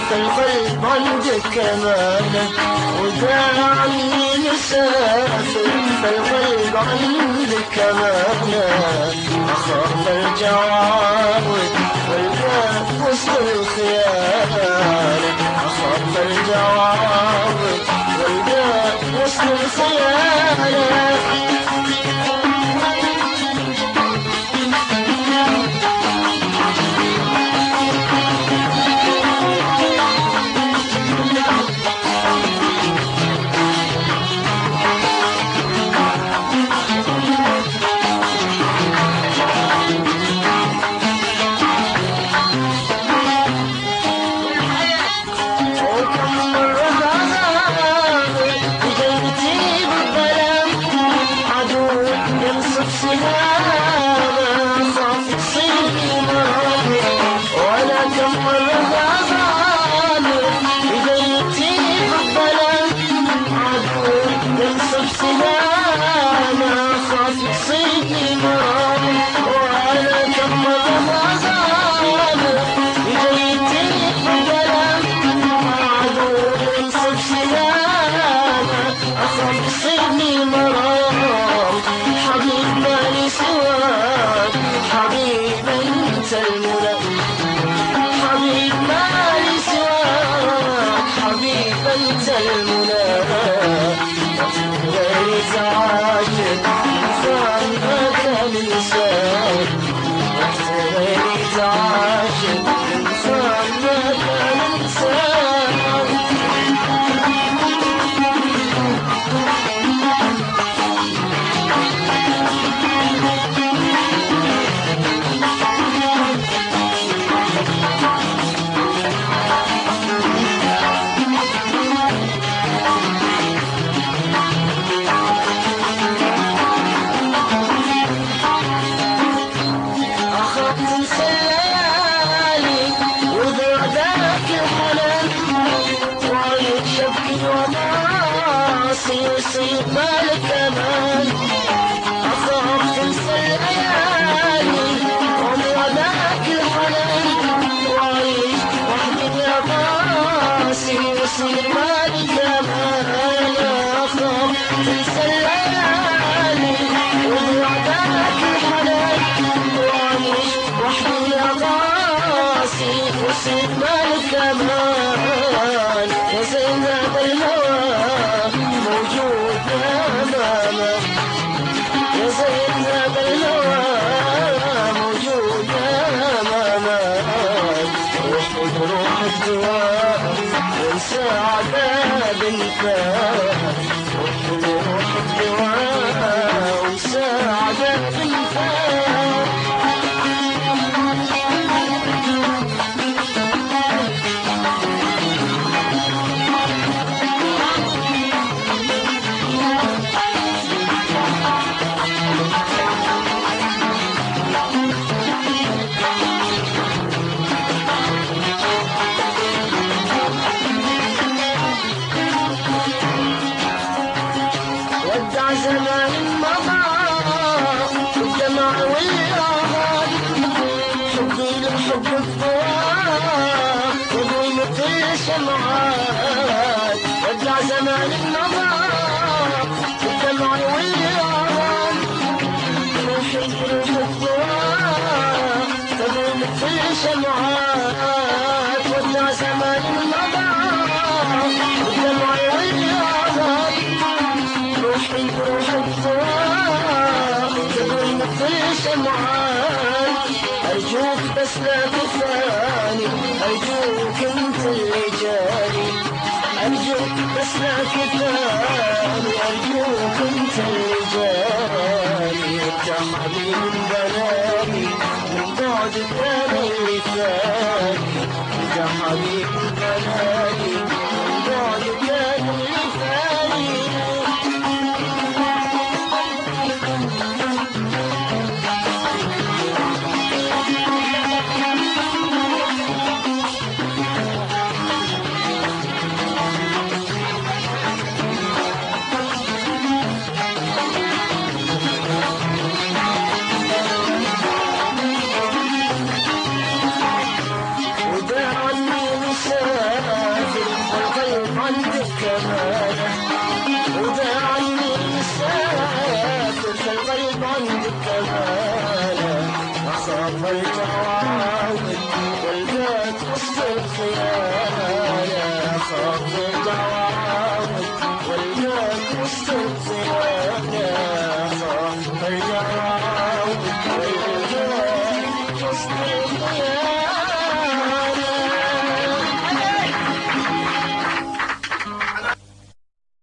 فالقلب عندك كمانه وداعي مسافر، فالقلب عندك كمانه أخاف الجواب والباب وسط الخيانة، أخاف الجواب والباب وسط الخيانة. يصيب بالك امان اخاف تنسى الليالي عمر ذاك الحنان وعيش وحدي يا قاسي يصيب بالك امان اخاف تنسى الليالي عمر ذاك الحنان وعيش وحدي يا قاسي يصيب بالك امان يا زينب الهوى موجود أمامك يا زينب الهوى موجود أمامك روح الدواء وانسى عذاب الفات روح الدواء وانسى عذاب الفات زمان مضى والدمع والآهات حبي للحب الضواء يضوي مثل شمعات ودع زمان مضى والدمع والآهات روحي للحب الضواء يضوي مثل شمعات ودع زمان مضى والدمع والآهات روح الفراق تبغي مثل شمعان أرجوك بس لا تفاني أرجوك انت اللي جاني أرجوك بس لا تفاني أرجوك انت اللي جاني انت حبيب من بناني من بعد الثاني اللي ثاني انت حبيب من بناني من بعد الثاني اللي ثاني عندك كمالة أخاف الجواب والبيت وسط الخيانة أخاف الجواب والبيت وسط الخيانة أخاف الجواب والبيت وسط الخيانة